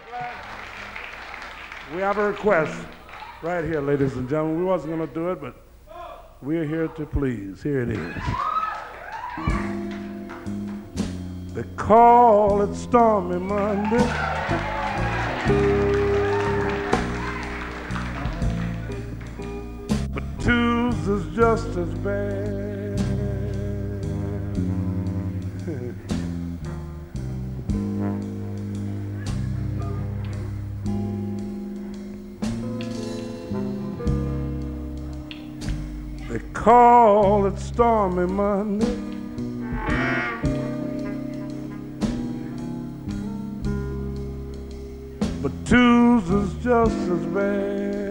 We have a request right here, ladies and gentlemen. We wasn't going to do it, but we're here to please. Here it is. They call it Stormy Monday. But Tuesday's just as bad. They call it Stormy Monday. But Tuesday's just as bad.